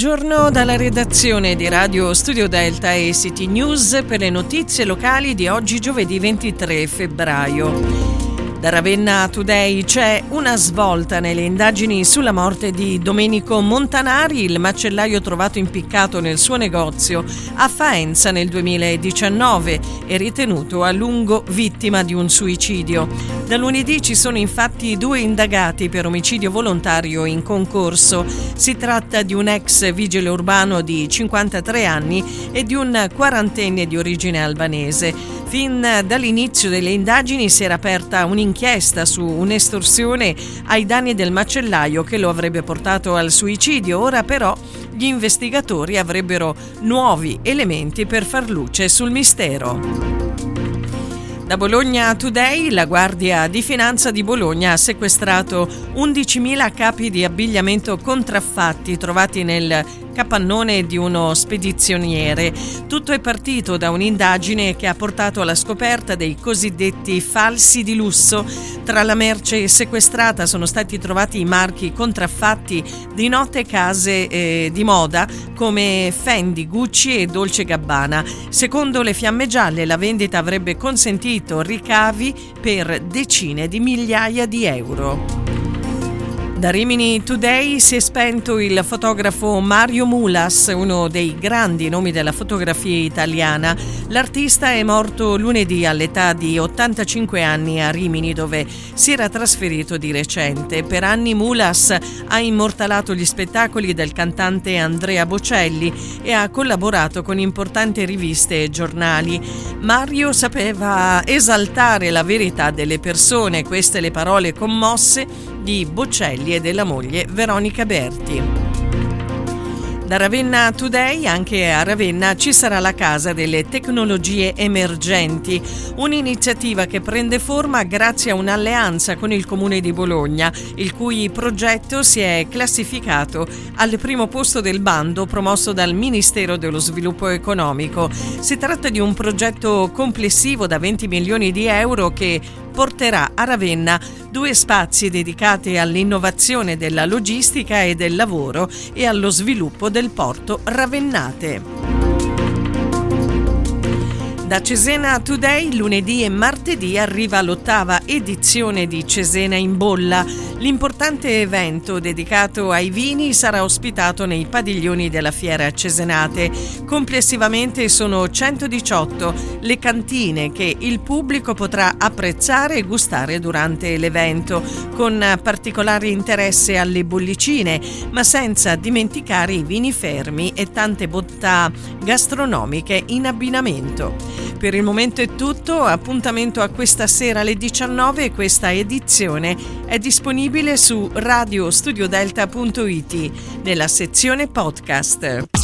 buongiorno dalla redazione di Radio Studio Delta e City News per le notizie locali di oggi giovedì 23 febbraio. Da Ravenna Today c'è una svolta nelle indagini sulla morte di Domenico Montanari, il macellaio trovato impiccato nel suo negozio a Faenza nel 2019 e ritenuto a lungo vittima di un suicidio. Da lunedì ci sono infatti 2 indagati per omicidio volontario in concorso. Si tratta di un ex vigile urbano di 53 anni e di un quarantenne di origine albanese. Fin dall'inizio delle indagini si era aperta un'inchiesta su un'estorsione ai danni del macellaio che lo avrebbe portato al suicidio. Ora però gli investigatori avrebbero nuovi elementi per far luce sul mistero. Da Bologna Today, la Guardia di Finanza di Bologna ha sequestrato 11.000 capi di abbigliamento contraffatti trovati nel capannone di uno spedizioniere. Tutto è partito da un'indagine che ha portato alla scoperta dei cosiddetti falsi di lusso. Tra la merce sequestrata sono stati trovati i marchi contraffatti di note case di moda come Fendi, Gucci e Dolce Gabbana. Secondo le Fiamme Gialle, la vendita avrebbe consentito ricavi per decine di migliaia di euro. Da Rimini Today si è spento il fotografo Mario Mulas, uno dei grandi nomi della fotografia italiana. L'artista è morto lunedì all'età di 85 anni a Rimini, dove si era trasferito di recente. Per anni Mulas ha immortalato gli spettacoli del cantante Andrea Bocelli e ha collaborato con importanti riviste e giornali. Mario sapeva esaltare la verità delle persone, queste le parole commosse di Bocelli e della moglie Veronica Berti. Da Ravenna Today, anche a Ravenna ci sarà la Casa delle Tecnologie Emergenti, un'iniziativa che prende forma grazie a un'alleanza con il Comune di Bologna, il cui progetto si è classificato al primo posto del bando promosso dal Ministero dello Sviluppo Economico. Si tratta di un progetto complessivo da 20 milioni di euro che porterà a Ravenna 2 spazi dedicati all'innovazione della logistica e del lavoro e allo sviluppo del porto ravennate. Da Cesena Today, lunedì e martedì arriva l'8ª edizione di Cesena in Bolla. L'importante evento dedicato ai vini sarà ospitato nei padiglioni della Fiera Cesenate. Complessivamente sono 118 le cantine che il pubblico potrà apprezzare e gustare durante l'evento, con particolare interesse alle bollicine, ma senza dimenticare i vini fermi e tante bontà gastronomiche in abbinamento. Per il momento è tutto, appuntamento a questa sera alle 19 e questa edizione è disponibile su radiostudiodelta.it nella sezione podcast.